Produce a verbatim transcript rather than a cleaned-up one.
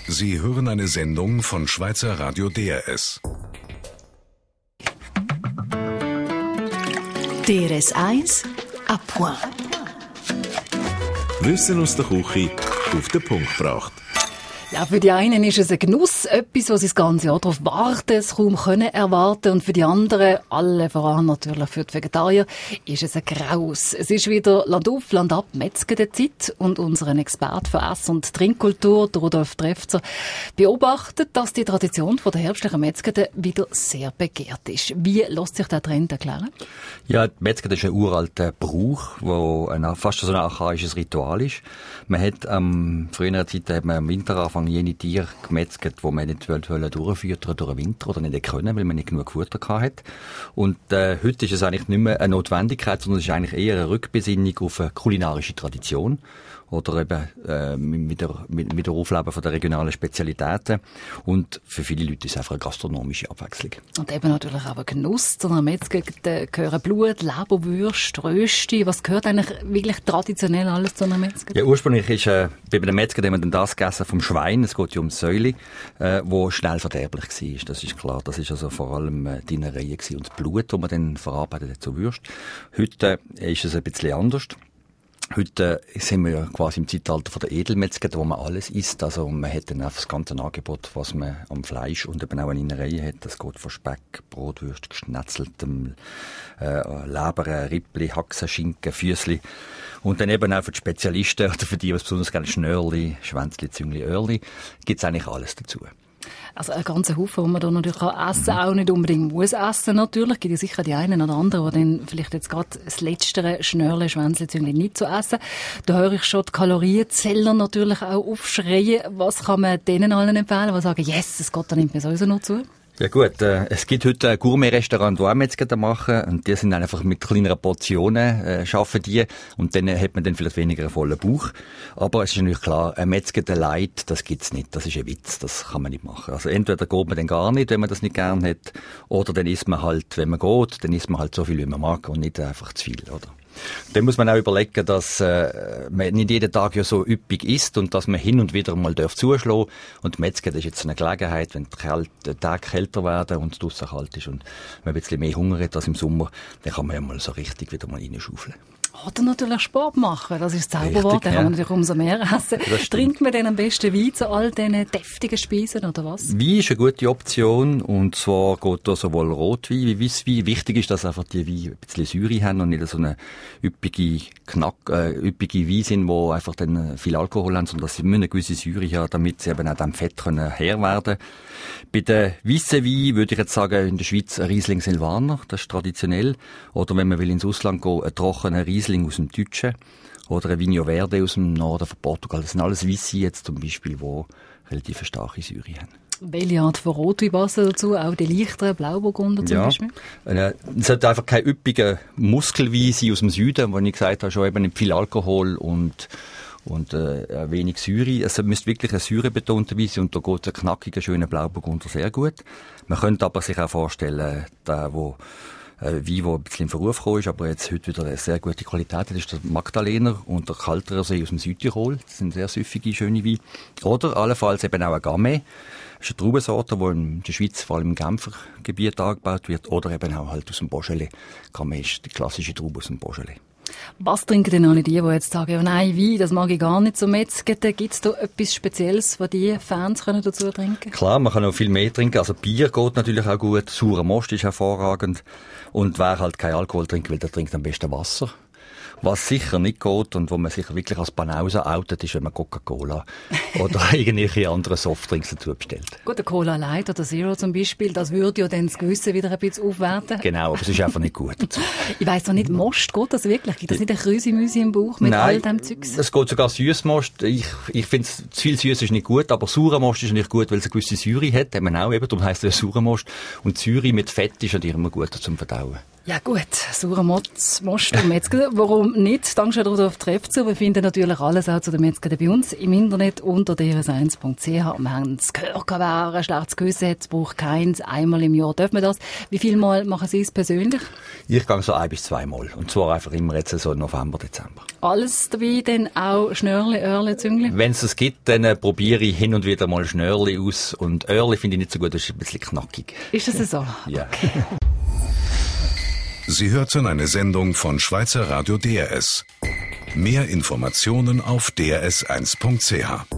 Sie hören eine Sendung von Schweizer Radio D R S. D R S eins à point. Wissen aus der Küche auf den Punkt gebracht. Ja, für die einen ist es ein Genuss, etwas, was sie das ganze Jahr darauf warten, es kaum können erwarten. Und für die anderen, alle voran natürlich für die Vegetarier, ist es ein Graus. Es ist wieder Land auf, Land ab, Metzger-Zeit. Und unser Experte für Ess- und Trinkkultur, Rudolf Trefzer, beobachtet, dass die Tradition von der herbstlichen Metzger wieder sehr begehrt ist. Wie lässt sich der Trend erklären? Ja, die Metzger ist ein uralter Brauch, wo ein, fast so ein archaisches Ritual ist. Man hat ähm, früher Zeit hat man im Winter jene Tiere gemetzelt, die man nicht durchfüttern durch den Winter oder nicht können, weil man nicht genug Futter hatte. Und äh, heute ist es eigentlich nicht mehr eine Notwendigkeit, sondern es ist eigentlich eher eine Rückbesinnung auf eine kulinarische Tradition oder eben äh, mit, der, mit, mit der Aufleben von der regionalen Spezialitäten. Und für viele Leute ist es einfach eine gastronomische Abwechslung. Und eben natürlich auch ein Genuss. Zu einer Metzger gehören Blut, Leberwürste, Rösti. Was gehört eigentlich wirklich traditionell alles zu einer Metzger? Ja, ursprünglich ist äh, bei den Metzger haben wir dann das gegessen vom Schwein. Es geht ja um Säule, äh, wo schnell verderblich war. Das ist klar. Das ist also vor allem äh, die Innereien gewesen. Und das Blut, das man dann verarbeitet hat zu Würst. Heute äh, ist es ein bisschen anders. Heute sind wir ja quasi im Zeitalter von der Edelmetzger, wo man alles isst. Also man hat dann einfach das ganze Angebot, was man am Fleisch und eben auch an Innereien hat. Das geht von Speck, Brotwürst, geschnetzeltem äh, Leber, Rippli, Haxen, Schinken, Füssli. Und dann eben auch für die Spezialisten oder für die, was besonders gerne Schnörli, Schwänzli, Züngli, Öhrli, gibt's eigentlich alles dazu. Also ein ganzer Haufen, den man da natürlich auch essen kann, auch nicht unbedingt muss essen natürlich. Gibt ja sicher die einen oder anderen, die dann vielleicht jetzt gerade das letztere Schnörle, Schwänzli, Züngli nicht zu essen. Da höre ich schon die Kalorienzähler natürlich auch aufschreien. Was kann man denen allen empfehlen, die sagen, yes, das geht, dann nimmt mir sowieso noch zu? Ja gut, äh, es gibt heute ein Gourmet-Restaurant, die auch Metzger machen und die sind einfach mit kleineren Portionen äh, schaffen die und dann hat man dann vielleicht weniger einen vollen Bauch. Aber es ist natürlich klar, ein Metzger der Leid, das gibt's nicht, das ist ein Witz, das kann man nicht machen. Also entweder geht man dann gar nicht, wenn man das nicht gern hat, oder dann isst man halt, wenn man geht, dann isst man halt so viel, wie man mag und nicht einfach zu viel, oder? Dann muss man auch überlegen, dass äh, man nicht jeden Tag ja so üppig isst und dass man hin und wieder mal darf zuschlagen. Und Metzger, das ist jetzt eine Gelegenheit, wenn die Tage kälter werden und es draussen kalt ist und man ein bisschen mehr Hunger hat als im Sommer, dann kann man ja mal so richtig wieder mal reinschaufeln. Oder natürlich Sport machen, das ist das Zauberwort, dann kann man natürlich umso mehr essen. Trinkt man dann am besten Wein zu all diesen deftigen Speisen, oder was? Wein ist eine gute Option, und zwar geht da sowohl Rotwein wie Weisswein. Wichtig ist, dass einfach die Weine ein bisschen Säure haben und nicht so eine üppige, knack, äh, üppige Wein sind, die einfach dann viel Alkohol haben, sondern dass sie eine gewisse Säure haben, damit sie eben auch dem Fett können Herr werden. Bei den weissen Weinen würde ich jetzt sagen, in der Schweiz ein Riesling Silvaner, das ist traditionell. Oder wenn man will ins Ausland gehen, ein trockener Riesling aus dem Deutschen. Oder ein Vinho Verde aus dem Norden von Portugal. Das sind alles Weisse jetzt zum Beispiel, die relativ starke Säure haben. Welche Art von Rotwein passen dazu? Auch die leichteren Blauburgunder zum ja. Beispiel? Äh, es sollte einfach kein üppiger Muskelwein sein aus dem Süden, wo ich gesagt habe, schon eben nicht viel Alkohol und und äh, wenig Säure. Es müsste wirklich ein säurebetonter Wein sein und da geht ein knackiger, schöner Blauburgunder sehr gut. Man könnte aber sich auch vorstellen, der, wo äh, Wein, der ein bisschen in Verruf gekommen ist, aber jetzt heute wieder eine sehr gute Qualität hat, ist der Magdalener und der Kalterersee aus dem Südtirol. Das sind sehr süffige, schöne Weine. Oder allenfalls eben auch ein Gamay. Das ist eine Traubensorte, die in der Schweiz vor allem im Genfer Gebiet angebaut wird. Oder eben auch halt aus dem Beaujolais. Gamay ist die klassische Traube aus dem Beaujolais. Was trinken denn alle die, die jetzt sagen, ja, nein, Wein, das mag ich gar nicht so metzgen? Gibt es da etwas Spezielles, was die Fans können dazu trinken können? Klar, man kann auch viel mehr trinken. Also Bier geht natürlich auch gut, saurer Most ist hervorragend. Und wer halt kein Alkohol trinken will, der trinkt am besten Wasser. Was sicher nicht geht und wo man sich wirklich als Banause outet, ist, wenn man Coca-Cola oder irgendwelche anderen Softdrinks dazu bestellt. Gut, der Cola Light oder Zero zum Beispiel, das würde ja dann das Gewissen wieder ein bisschen aufwerten. Genau, aber es ist einfach nicht gut dazu. Ich weiss noch nicht, Most, geht das wirklich? Gibt das nicht ein Krüsi-Müsi im Bauch mit Nein, all dem Zeugs? es geht sogar Süßmost. Ich, ich finde, zu viel Süß ist nicht gut, aber saurer Most ist nicht gut, weil es eine gewisse Säure hat. Haben wir auch eben, darum heisst es saurer Most. Und Säure mit Fett ist natürlich immer gut zum Verdauen. Ja gut, saurer Motz, Most und Metzger. Warum nicht? Dankeschön, Rudolf Trepzer. Wir finden natürlich alles auch zu den Metzger bei uns im Internet unter d r s eins punkt c h. Wir haben es gehört, wer ein schlechtes Gewissen hat, braucht keins. Einmal im Jahr dürfen wir das. Wie viel Mal machen Sie es persönlich? Ich gehe so ein bis zweimal. Und zwar einfach immer jetzt so November, Dezember. Alles dabei, dann auch Schnörli, Öhrli, Züngli? Wenn es es gibt, dann äh, probiere ich hin und wieder mal Schnörli aus. Und Öhrli finde ich nicht so gut, das ist ein bisschen knackig. Ist das so? Ja. Okay. Sie hörten eine Sendung von Schweizer Radio D R S. Mehr Informationen auf d r s eins punkt c h.